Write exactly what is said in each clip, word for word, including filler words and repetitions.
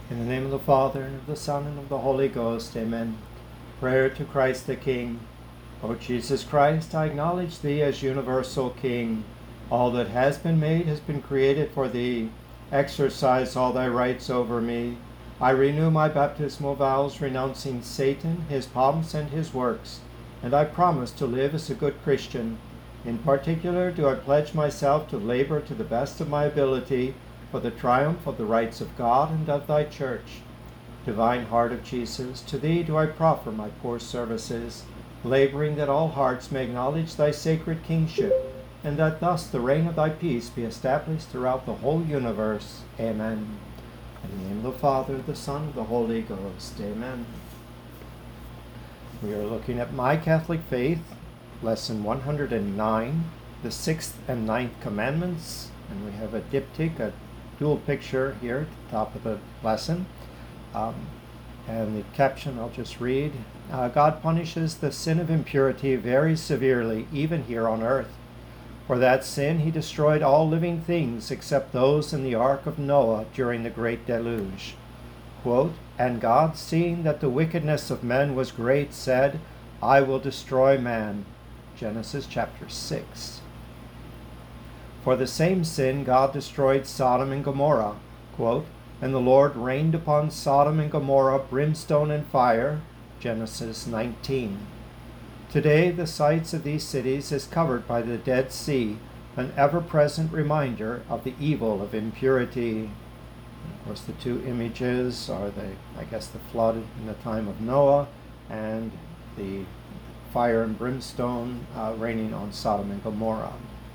In the name of the Father, and of the Son, and of the Holy Ghost. Amen. Prayer to Christ the King. O Jesus Christ, I acknowledge Thee as universal King. All that has been made has been created for Thee. Exercise all Thy rights over me. I renew my baptismal vows, renouncing Satan, his pomps, and his works, and I promise to live as a good Christian. In particular, do I pledge myself to labor to the best of my ability for the triumph of the rights of God and of Thy Church. Divine Heart of Jesus, to Thee do I proffer my poor services, laboring that all hearts may acknowledge Thy sacred kingship, and that thus the reign of Thy peace be established throughout the whole universe. Amen. In the name of the Father, the Son, and the Holy Ghost. Amen. We are looking at My Catholic Faith, lesson one hundred nine, the sixth and ninth commandments, and we have a diptych, a dual picture here at the top of the lesson. Um, and the caption I'll just read. Uh, God punishes the sin of impurity very severely, even here on earth. For that sin he destroyed all living things except those in the ark of Noah during the great deluge. Quote, and God, seeing that the wickedness of men was great, said, I will destroy man. Genesis chapter six. For the same sin God destroyed Sodom and Gomorrah. Quote, and the Lord rained upon Sodom and Gomorrah brimstone and fire. Genesis nineteen. Today the sites of these cities is covered by the Dead Sea, an ever-present reminder of the evil of impurity. Of course, the two images are the, I guess, the flood in the time of Noah and the fire and brimstone uh, raining on Sodom and Gomorrah.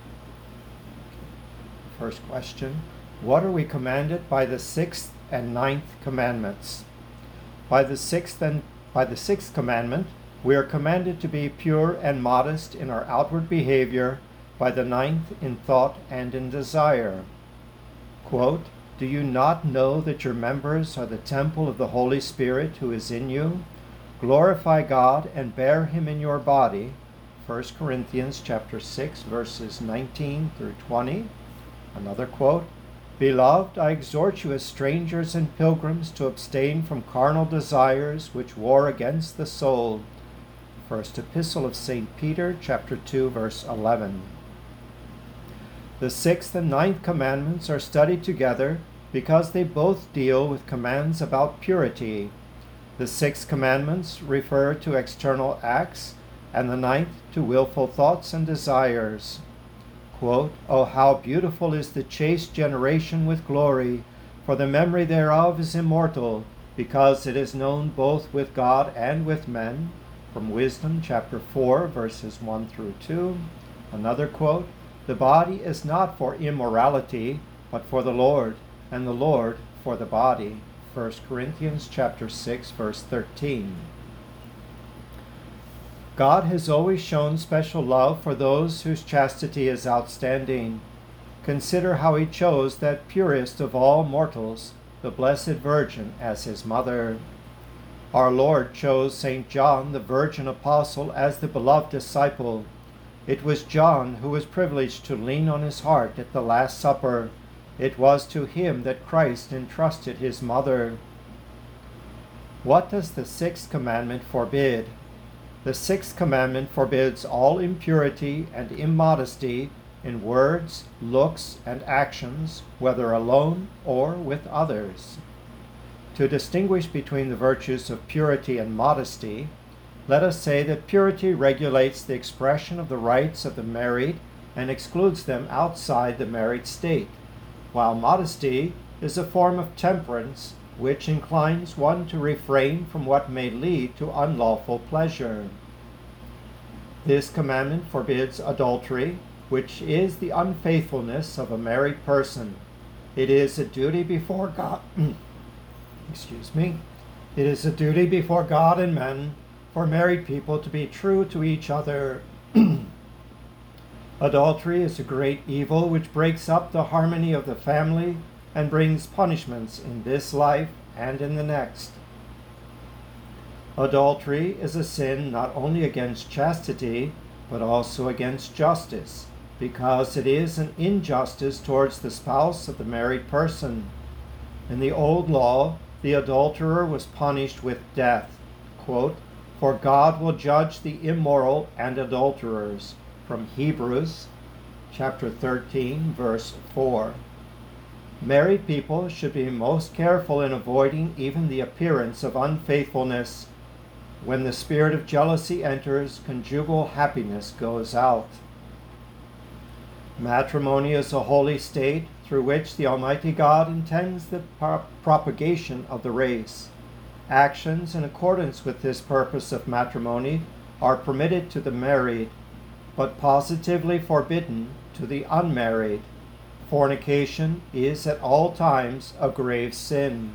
First question, what are we commanded by the sixth and ninth commandments? By the sixth and by the sixth commandment, we are commanded to be pure and modest in our outward behavior, by the ninth in thought and in desire. Quote, do you not know that your members are the temple of the Holy Spirit who is in you? Glorify God and bear him in your body. First Corinthians chapter six, verses nineteen through twenty. Another quote, beloved, I exhort you as strangers and pilgrims to abstain from carnal desires which war against the soul. First Epistle of Saint Peter, chapter two, verse eleven. The sixth and ninth commandments are studied together because they both deal with commands about purity. The six commandments refer to external acts, and the ninth to willful thoughts and desires. Quote, oh, how beautiful is the chaste generation with glory, for the memory thereof is immortal, because it is known both with God and with men. From Wisdom, chapter four, verses one through two. Another quote, the body is not for immorality, but for the Lord, and the Lord for the body. First Corinthians chapter six, verse thirteen. God has always shown special love for those whose chastity is outstanding. Consider how he chose that purest of all mortals, the Blessed Virgin, as his mother. Our Lord chose Saint John, the virgin apostle, as the beloved disciple. It was John who was privileged to lean on his heart at the Last Supper. It was to him that Christ entrusted his mother. What does the sixth commandment forbid? The sixth commandment forbids all impurity and immodesty in words, looks, and actions, whether alone or with others. To distinguish between the virtues of purity and modesty, let us say that purity regulates the expression of the rights of the married and excludes them outside the married state, while modesty is a form of temperance which inclines one to refrain from what may lead to unlawful pleasure. This commandment forbids adultery, which is the unfaithfulness of a married person. It is a duty before God. Excuse me. It is a duty before God and men for married people to be true to each other. Adultery is a great evil which breaks up the harmony of the family and brings punishments in this life and in the next. Adultery is a sin not only against chastity, but also against justice, because it is an injustice towards the spouse of the married person. In the old law, the adulterer was punished with death. Quote, "For God will judge the immoral and adulterers," from Hebrews chapter thirteen, verse four. Married people should be most careful in avoiding even the appearance of unfaithfulness. When the spirit of jealousy enters, conjugal happiness goes out. Matrimony is a holy state through which the Almighty God intends the pro- propagation of the race. Actions in accordance with this purpose of matrimony are permitted to the married, but positively forbidden to the unmarried. Fornication is at all times a grave sin.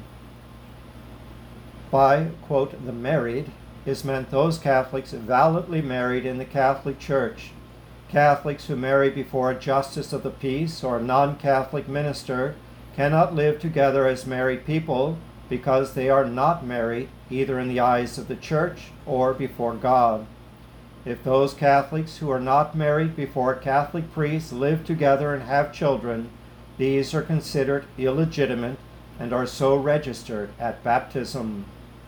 By, quote, the married is meant those Catholics validly married in the Catholic Church. Catholics who marry before a justice of the peace or a non-Catholic minister cannot live together as married people because they are not married either in the eyes of the Church or before God. If those Catholics who are not married before Catholic priests live together and have children, these are considered illegitimate and are so registered at baptism.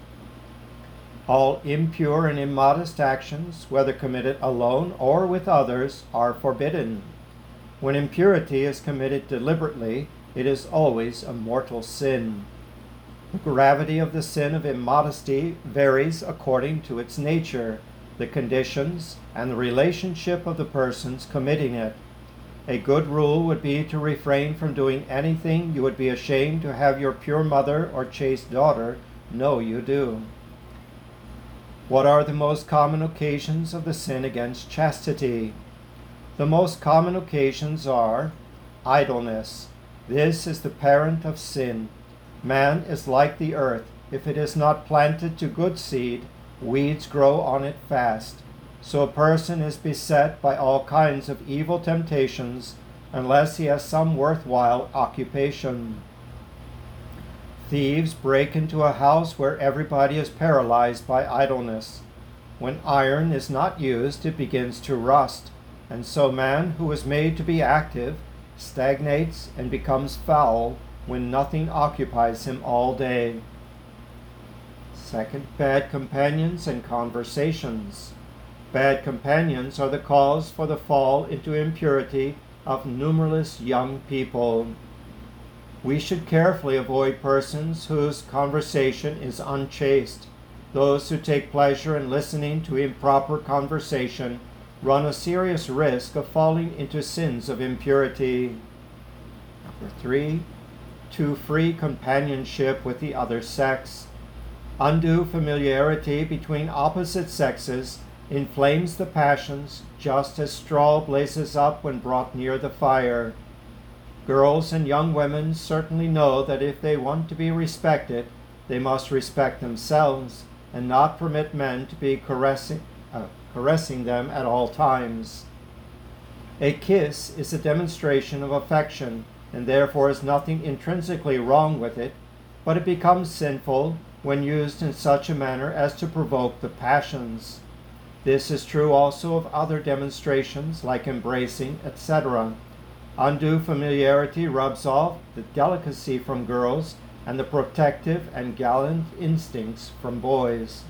All impure and immodest actions, whether committed alone or with others, are forbidden. When impurity is committed deliberately, it is always a mortal sin. The gravity of the sin of immodesty varies according to its nature, the conditions, and the relationship of the persons committing it. A good rule would be to refrain from doing anything you would be ashamed to have your pure mother or chaste daughter know you do. What are the most common occasions of the sin against chastity? The most common occasions are idleness. This is the parent of sin. Man is like the earth. If it is not planted to good seed, weeds grow on it fast. So a person is beset by all kinds of evil temptations unless he has some worthwhile occupation. Thieves break into a house where everybody is paralyzed by idleness. When iron is not used, it begins to rust, and so man who was made to be active stagnates and becomes foul when nothing occupies him all day. Second, bad companions and conversations. Bad companions are the cause for the fall into impurity of numerous young people. We should carefully avoid persons whose conversation is unchaste. Those who take pleasure in listening to improper conversation run a serious risk of falling into sins of impurity. Number three, too free companionship with the other sex. Undue familiarity between opposite sexes inflames the passions just as straw blazes up when brought near the fire. Girls and young women certainly know that if they want to be respected, they must respect themselves and not permit men to be caressing, uh, caressing them at all times. A kiss is a demonstration of affection, and therefore is nothing intrinsically wrong with it, but it becomes sinful when used in such a manner as to provoke the passions. This is true also of other demonstrations like embracing, et cetera. Undue familiarity rubs off the delicacy from girls and the protective and gallant instincts from boys.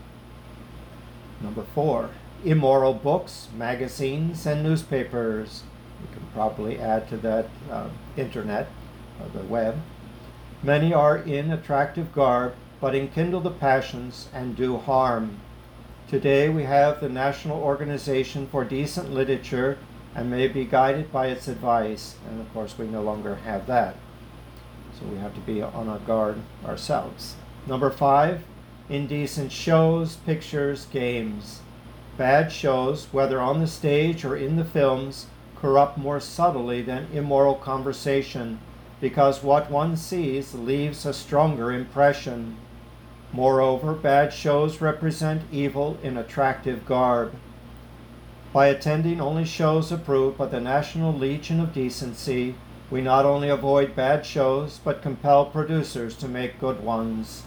Number four, immoral books, magazines, and newspapers. You can probably add to that uh, internet or the web. Many are in attractive garb, but enkindle the passions and do harm. Today we have the National Organization for Decent Literature and may be guided by its advice, and of course we no longer have that. So we have to be on our guard ourselves. Number five, indecent shows, pictures, games. Bad shows, whether on the stage or in the films, corrupt more subtly than immoral conversation, because what one sees leaves a stronger impression. Moreover, bad shows represent evil in attractive garb. By attending only shows approved by the National Legion of Decency, we not only avoid bad shows, but compel producers to make good ones.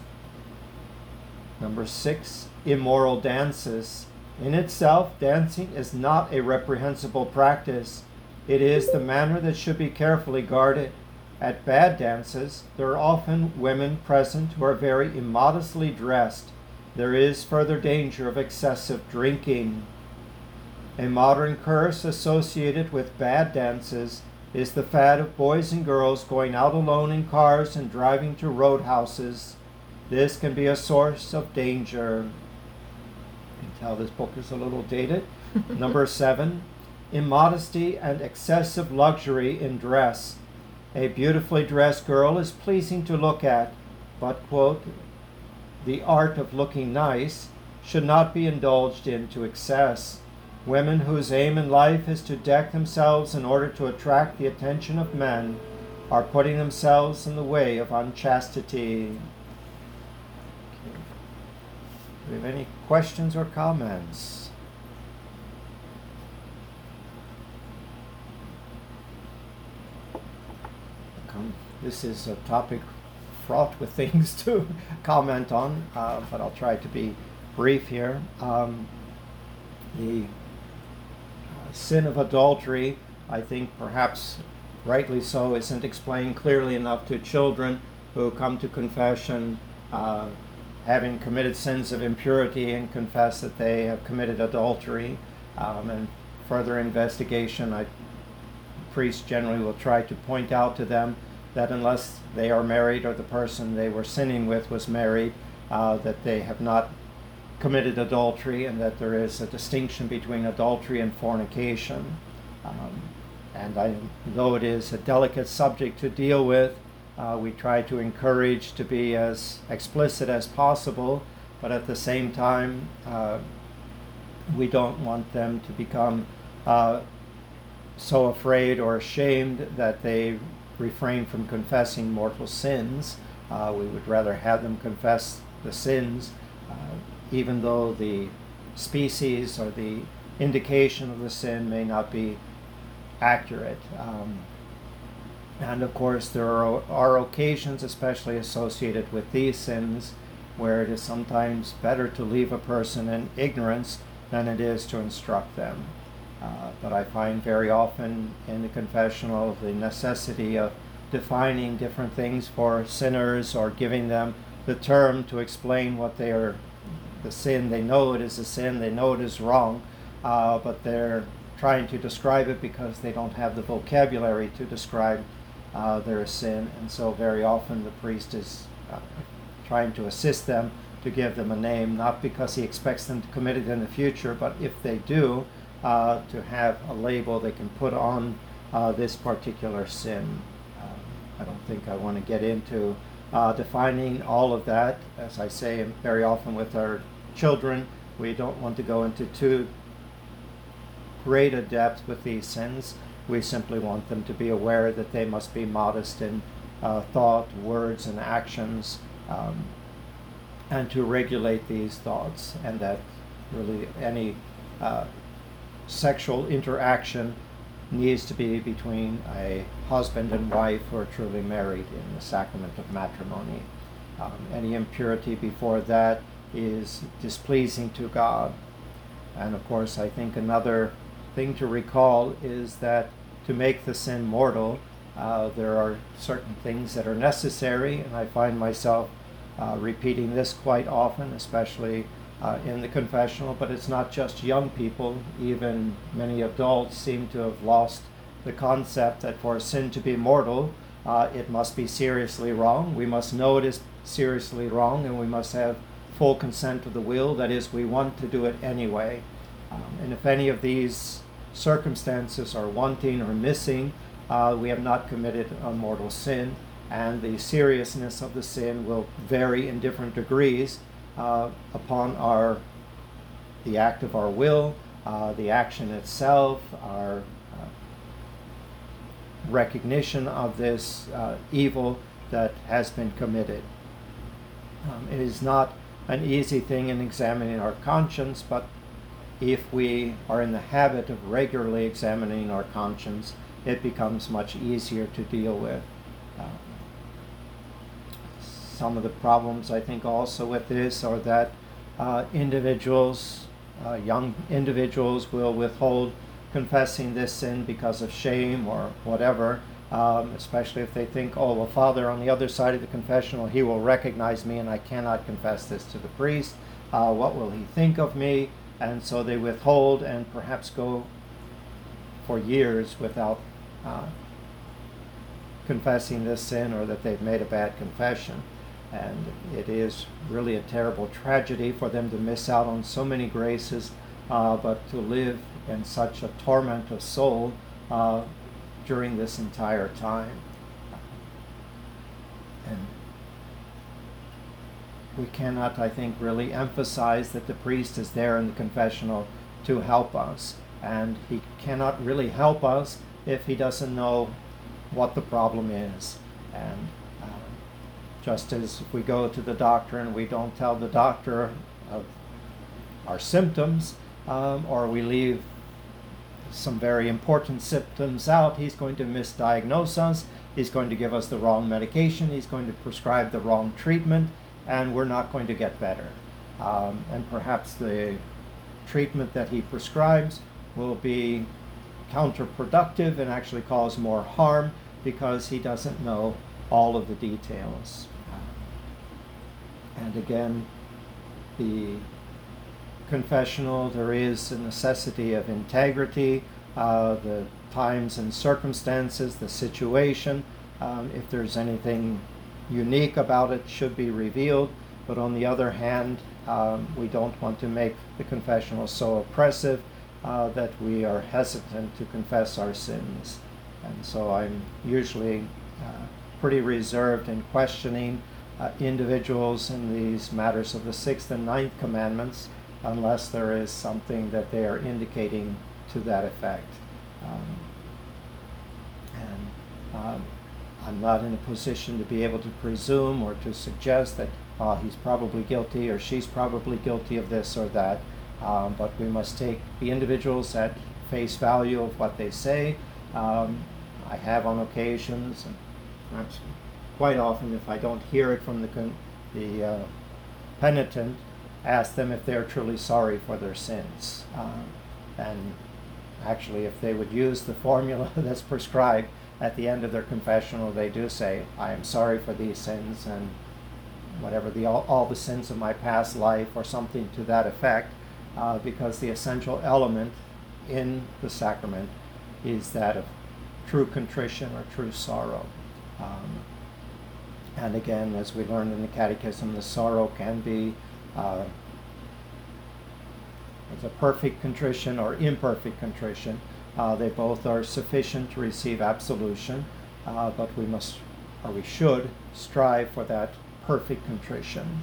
Number six, immoral dances. In itself, dancing is not a reprehensible practice. It is the manner that should be carefully guarded. At bad dances, there are often women present who are very immodestly dressed. There is further danger of excessive drinking. A modern curse associated with bad dances is the fad of boys and girls going out alone in cars and driving to roadhouses. This can be a source of danger. You can tell this book is a little dated. Number seven, immodesty and excessive luxury in dress. A beautifully dressed girl is pleasing to look at, but, quote, the art of looking nice should not be indulged in to excess. Women whose aim in life is to deck themselves in order to attract the attention of men are putting themselves in the way of unchastity. Okay. Do we have any questions or comments? This is a topic fraught with things to comment on, uh, but I'll try to be brief here. Um, the uh, sin of adultery, I think perhaps rightly so, isn't explained clearly enough to children who come to confession uh, having committed sins of impurity and confess that they have committed adultery. Um, and further investigation, I, priests generally will try to point out to them that unless they are married or the person they were sinning with was married, uh, that they have not committed adultery, and that there is a distinction between adultery and fornication. Um, and I, though it is a delicate subject to deal with, uh, we try to encourage to be as explicit as possible, but at the same time, uh, we don't want them to become uh, so afraid or ashamed that they refrain from confessing mortal sins. Uh, we would rather have them confess the sins, uh, even though the species or the indication of the sin may not be accurate. Um, and of course, there are, are occasions, especially associated with these sins, where it is sometimes better to leave a person in ignorance than it is to instruct them. Uh, but I find very often in the confessional the necessity of defining different things for sinners, or giving them the term to explain what they are, the sin. They know it is a sin, they know it is wrong, uh, but they're trying to describe it because they don't have the vocabulary to describe uh, their sin. And so very often the priest is uh, trying to assist them to give them a name, not because he expects them to commit it in the future, but if they do, Uh, to have a label they can put on uh, this particular sin. Um, I don't think I want to get into uh, defining all of that. As I say very often with our children, we don't want to go into too great a depth with these sins. We simply want them to be aware that they must be modest in uh, thought, words, and actions, um, and to regulate these thoughts, and that really any uh, sexual interaction needs to be between a husband and wife who are truly married in the sacrament of matrimony. Um, any impurity before that is displeasing to God. And of course, I think another thing to recall is that to make the sin mortal, uh, there are certain things that are necessary, and I find myself uh, repeating this quite often, especially Uh, in the confessional, but it's not just young people. Even many adults seem to have lost the concept that for a sin to be mortal, uh, it must be seriously wrong. We must know it is seriously wrong, and we must have full consent of the will. That is, we want to do it anyway. Um, and if any of these circumstances are wanting or missing, uh, we have not committed a mortal sin, and the seriousness of the sin will vary in different degrees Uh, upon our the act of our will, uh, the action itself, our uh, recognition of this uh, evil that has been committed. Um, it is not an easy thing in examining our conscience, but if we are in the habit of regularly examining our conscience, it becomes much easier to deal with. Uh, Some of the problems, I think, also with this are that uh, individuals, uh, young individuals, will withhold confessing this sin because of shame or whatever, um, especially if they think, oh, well, Father, on the other side of the confessional, he will recognize me and I cannot confess this to the priest. Uh, what will he think of me? And so they withhold and perhaps go for years without uh, confessing this sin, or that they've made a bad confession. And it is really a terrible tragedy for them to miss out on so many graces, uh, but to live in such a torment of soul uh, during this entire time. And we cannot, I think, really emphasize that the priest is there in the confessional to help us. And he cannot really help us if he doesn't know what the problem is. And uh, just as if we go to the doctor and we don't tell the doctor of our symptoms, um, or we leave some very important symptoms out, he's going to misdiagnose us, he's going to give us the wrong medication, he's going to prescribe the wrong treatment, and we're not going to get better. Um, and perhaps the treatment that he prescribes will be counterproductive and actually cause more harm because he doesn't know all of the details. And again, the confessional, there is a necessity of integrity, uh, the times and circumstances, the situation. Um, if there's anything unique about it, should be revealed. But on the other hand, um, we don't want to make the confessional so oppressive uh, that we are hesitant to confess our sins. And so I'm usually uh, pretty reserved in questioning uh, individuals in these matters of the sixth and ninth commandments, unless there is something that they are indicating to that effect. Um, and um, I'm not in a position to be able to presume or to suggest that uh, he's probably guilty or she's probably guilty of this or that. Um, but we must take the individuals at face value of what they say. Um, I have on occasions, and perhaps quite often if I don't hear it from the, con- the uh, penitent, ask them if they're truly sorry for their sins. Um, and actually, if they would use the formula that's prescribed at the end of their confessional, they do say, I am sorry for these sins and whatever the all, all the sins of my past life, or something to that effect, uh, because the essential element in the sacrament is that of true contrition or true sorrow. Um, and again, as we learned in the Catechism, the sorrow can be uh, as a perfect contrition or imperfect contrition. Uh, they both are sufficient to receive absolution, uh, but we must, or we should, strive for that perfect contrition.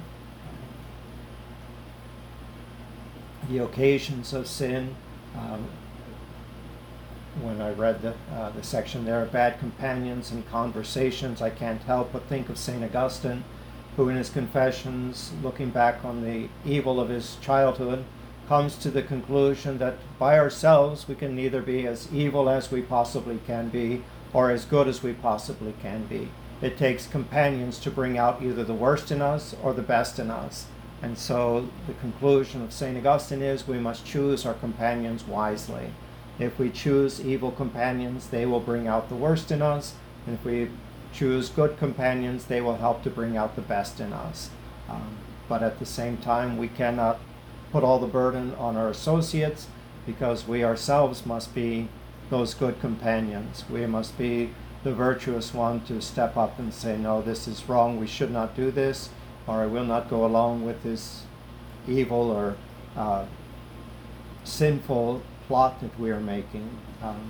The occasions of sin, um, when I read the, uh, the section there, bad companions and conversations, I can't help but think of Saint Augustine, who in his Confessions, looking back on the evil of his childhood, comes to the conclusion that by ourselves we can neither be as evil as we possibly can be or as good as we possibly can be. It takes companions to bring out either the worst in us or the best in us. And so the conclusion of Saint Augustine is we must choose our companions wisely. If we choose evil companions, they will bring out the worst in us. And if we choose good companions, they will help to bring out the best in us. Um, but at the same time, we cannot put all the burden on our associates, because we ourselves must be those good companions. We must be the virtuous one to step up and say, no, this is wrong, we should not do this, or I will not go along with this evil or uh, sinful plot that we are making. Um,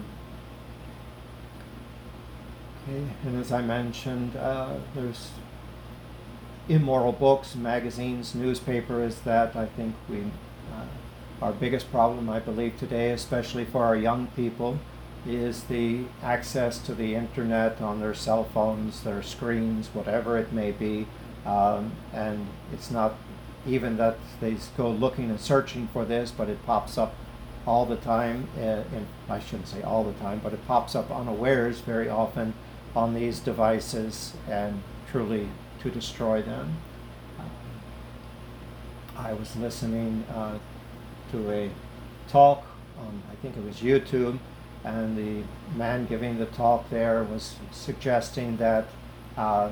okay, and as I mentioned, uh, there's immoral books, magazines, newspapers that I think we, uh, our biggest problem, I believe, today, especially for our young people, is the access to the internet on their cell phones, their screens, whatever it may be. Um, and it's not even that they go looking and searching for this, but it pops up all the time. Uh, and I shouldn't say all the time, but it pops up unawares very often on these devices, and truly to destroy them. Um, I was listening uh, to a talk on, I think it was YouTube, and the man giving the talk there was suggesting that uh,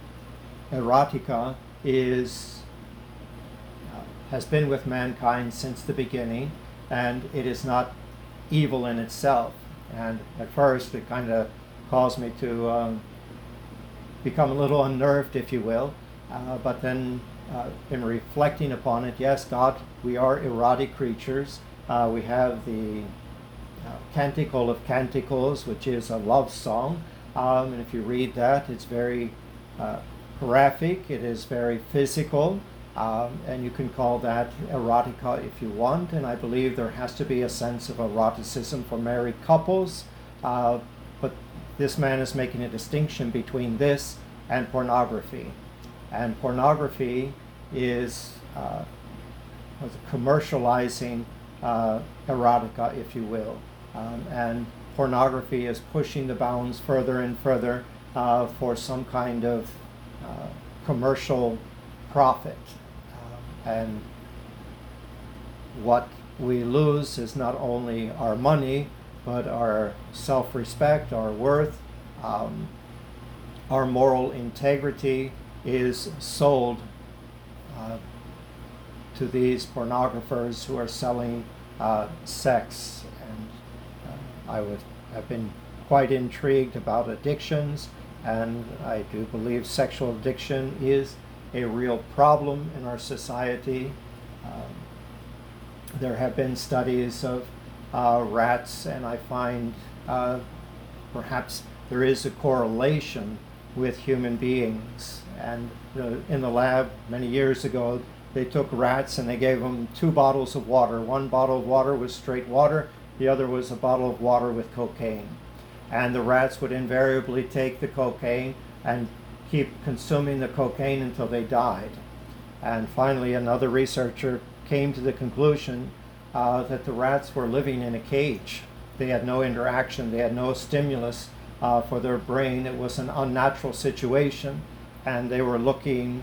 erotica is uh, has been with mankind since the beginning, and it is not evil in itself. And at first, it kind of caused me to um, become a little unnerved, if you will. Uh, but then, uh, in reflecting upon it, yes, God, we are erotic creatures. Uh, we have the uh, Canticle of Canticles, which is a love song. Um, and if you read that, it's very uh, graphic, it is very physical, um, and you can call that erotica if you want. And I believe there has to be a sense of eroticism for married couples. Uh, but this man is making a distinction between this and pornography. And pornography is uh, commercializing uh, erotica, if you will. Um, and pornography is pushing the bounds further and further uh, for some kind of uh, commercial profit. Um, and what we lose is not only our money, but our self-respect, our worth, um, our moral integrity is sold uh, to these pornographers who are selling uh, sex. And uh, I would have been quite intrigued about addictions, and I do believe sexual addiction is a real problem in our society. Um, there have been studies of uh, rats, and I find uh, perhaps there is a correlation with human beings. And uh, in the lab many years ago, they took rats and they gave them two bottles of water. One bottle of water was straight water, the other was a bottle of water with cocaine. And the rats would invariably take the cocaine and keep consuming the cocaine until they died. And finally, another researcher came to the conclusion uh, that the rats were living in a cage. They had no interaction, they had no stimulus uh, for their brain. It was an unnatural situation, and they were looking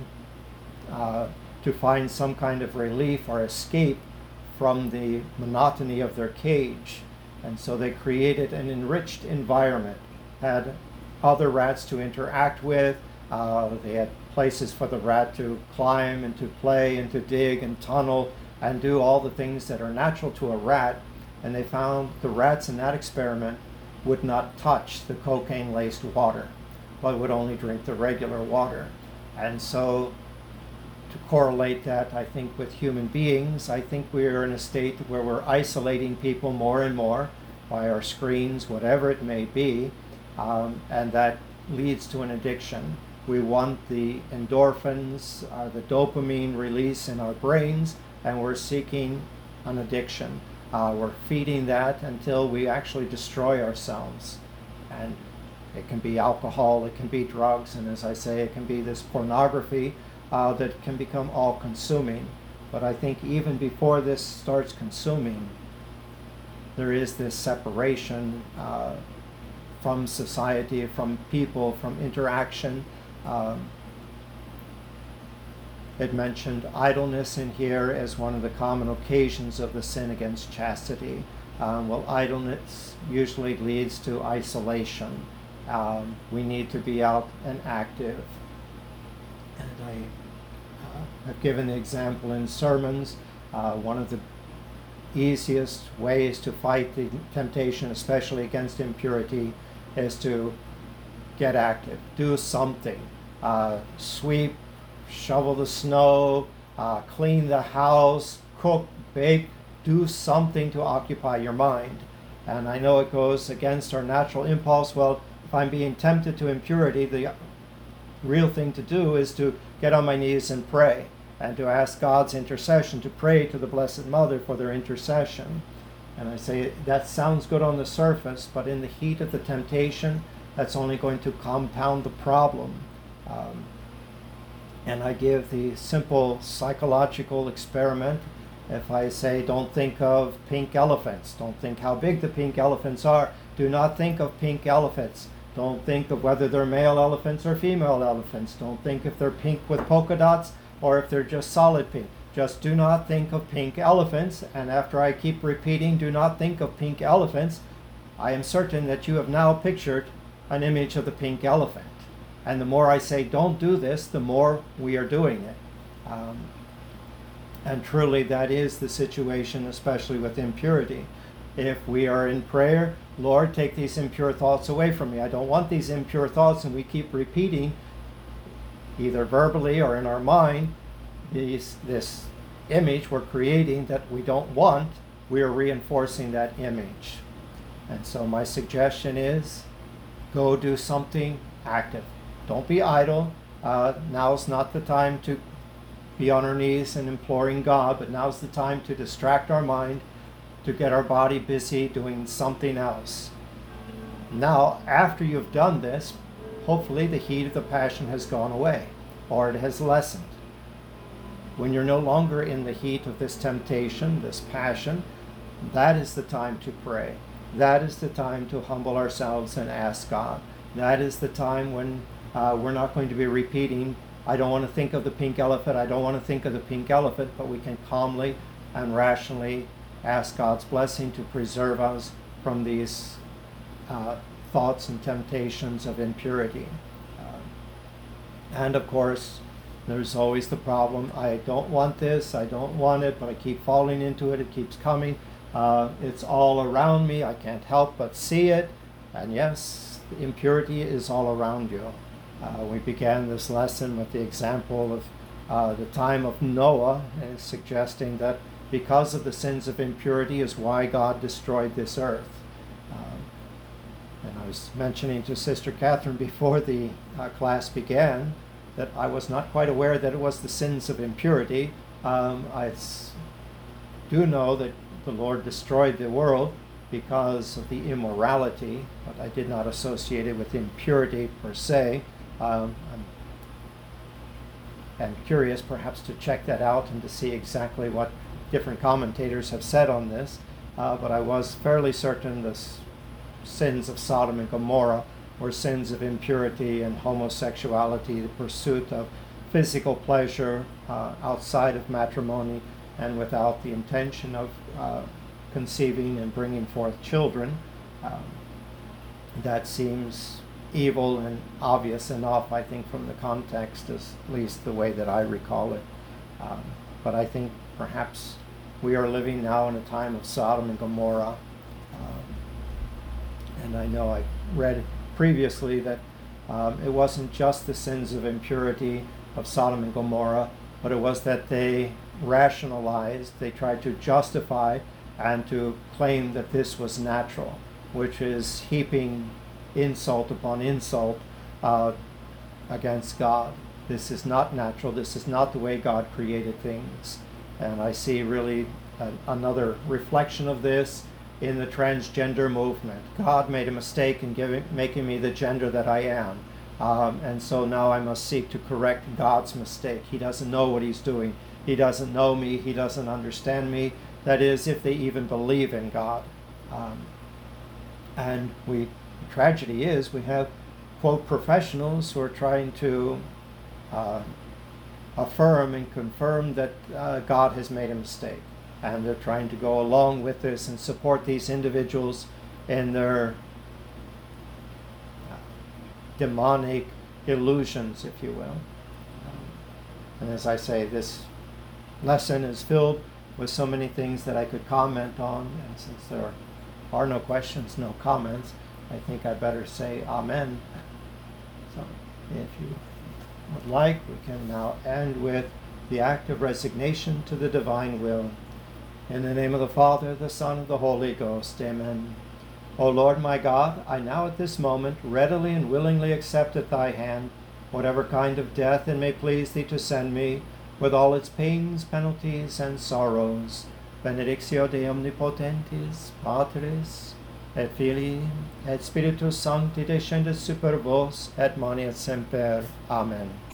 uh, to find some kind of relief or escape from the monotony of their cage. And so they created an enriched environment, had other rats to interact with, uh, they had places for the rat to climb and to play and to dig and tunnel and do all the things that are natural to a rat. And they found the rats in that experiment would not touch the cocaine-laced water, but would only drink the regular water. And so to correlate that, I think, with human beings, I think we're in a state where we're isolating people more and more by our screens, whatever it may be, um, and that leads to an addiction. We want the endorphins, uh, the dopamine release in our brains, and we're seeking an addiction. Uh, we're feeding that until we actually destroy ourselves. And it can be alcohol, it can be drugs, and as I say, it can be this pornography uh, that can become all-consuming. But I think even before this starts consuming, there is this separation uh, from society, from people, from interaction. Um, it mentioned idleness in here as one of the common occasions of the sin against chastity. Um, well, idleness usually leads to isolation. Um, we need to be out and active. And I uh, have given the example in sermons. Uh, one of the easiest ways to fight the temptation, especially against impurity, is to get active, do something. Uh, sweep, shovel the snow, uh, clean the house, cook, bake, do something to occupy your mind. And I know it goes against our natural impulse. Well, if I'm being tempted to impurity, the real thing to do is to get on my knees and pray, and to ask God's intercession, to pray to the Blessed Mother for their intercession. And I say, that sounds good on the surface, but in the heat of the temptation, that's only going to compound the problem. Um, and I give the simple psychological experiment. If I say, don't think of pink elephants, don't think how big the pink elephants are, do not think of pink elephants. Don't think of whether they're male elephants or female elephants. Don't think if they're pink with polka dots or if they're just solid pink. Just do not think of pink elephants. And after I keep repeating, do not think of pink elephants, I am certain that you have now pictured an image of the pink elephant. And the more I say, don't do this, the more we are doing it. Um, and truly, that is the situation, especially with impurity. If we are in prayer, Lord, take these impure thoughts away from me. I don't want these impure thoughts, and we keep repeating, either verbally or in our mind, these, this image we're creating that we don't want. We are reinforcing that image. And so my suggestion is, go do something active. Don't be idle. Uh, now's not the time to be on our knees and imploring God, but now's the time to distract our mind, to get our body busy doing something else. Now, after you've done this, hopefully the heat of the passion has gone away, or it has lessened. When you're no longer in the heat of this temptation, this passion, that is the time to pray. That is the time to humble ourselves and ask God. That is the time when uh, we're not going to be repeating, I don't want to think of the pink elephant, I don't want to think of the pink elephant, but we can calmly and rationally ask God's blessing to preserve us from these uh, thoughts and temptations of impurity. Uh, and of course, there's always the problem, I don't want this, I don't want it, but I keep falling into it, it keeps coming. Uh, it's all around me, I can't help but see it. And yes, impurity is all around you. Uh, we began this lesson with the example of uh, the time of Noah, uh, suggesting that because of the sins of impurity is why God destroyed this earth. Um, and I was mentioning to Sister Catherine before the uh, class began that I was not quite aware that it was the sins of impurity. Um, I s- do know that the Lord destroyed the world because of the immorality, but I did not associate it with impurity per se. Um, I'm, I'm curious perhaps to check that out and to see exactly what different commentators have said on this, uh, but I was fairly certain the s- sins of Sodom and Gomorrah were sins of impurity and homosexuality, the pursuit of physical pleasure uh, outside of matrimony and without the intention of uh, conceiving and bringing forth children. Um, that seems evil and obvious enough, I think, from the context, as at least the way that I recall it. Um, but I think perhaps we are living now in a time of Sodom and Gomorrah. Um, and I know I read previously that um, it wasn't just the sins of impurity of Sodom and Gomorrah, but it was that they rationalized, they tried to justify and to claim that this was natural, which is heaping insult upon insult uh, against God. This is not natural. This is not the way God created things. And I see really a, another reflection of this in the transgender movement. God made a mistake in giving, making me the gender that I am. Um, and so now I must seek to correct God's mistake. He doesn't know what he's doing. He doesn't know me. He doesn't understand me. That is, if they even believe in God. Um, and we, the tragedy is we have, quote, professionals who are trying to uh, affirm and confirm that uh, God has made a mistake. And they're trying to go along with this and support these individuals in their uh, demonic illusions, if you will. Um, and as I say, this lesson is filled with so many things that I could comment on, and since there are no questions, no comments, I think I better say amen. So if you would like, we can now end with the act of resignation to the divine will. In the name of the Father, the Son, and the Holy Ghost, amen. O Lord my God, I now at this moment readily and willingly accept at thy hand whatever kind of death it may please thee to send me, with all its pains, penalties, and sorrows. Benedictio de omnipotentis, Patris, et Filii, et Spiritus Sancti descendet super vos, et manet semper. Amen.